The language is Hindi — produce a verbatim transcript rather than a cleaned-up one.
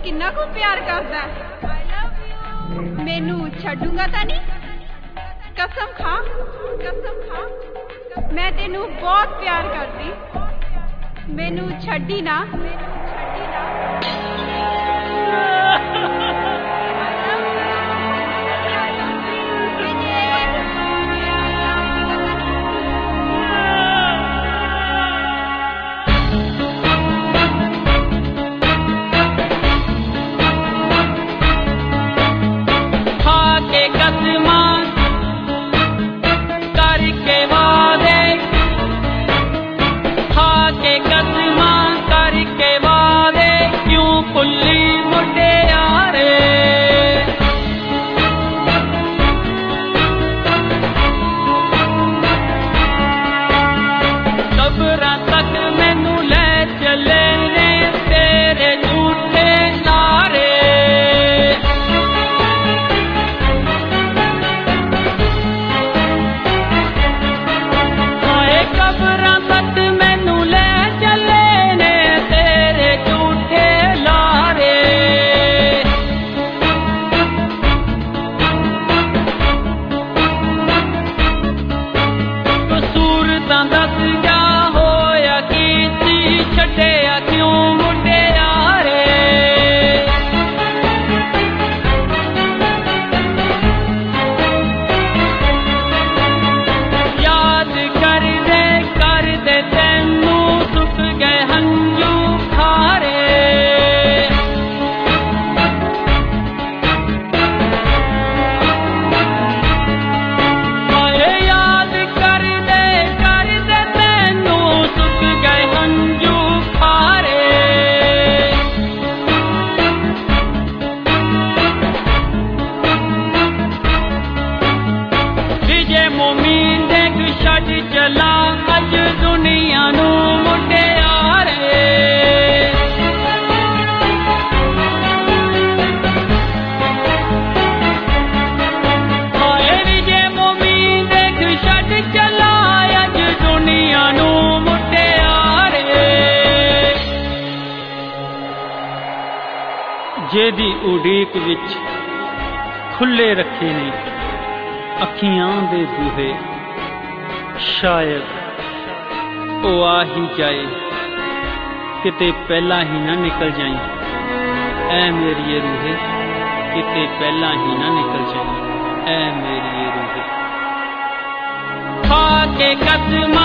किन्ना को प्यार करदा मैनू छड्डूंगा तां नहीं कसम खा कसम खा मैं तेनू बहुत प्यार करदी मैनू छड्डी ना मैनू छड्डी ना जेदी उड़ीक विच खुले रखे ने अखियां दे बूहे शायद ओ आ ही जाए किते पहला ही ना निकल जाए ऐ मेरी रूहे किते पहला ही ना निकल जाए ऐ मेरी रूहे खा के कसम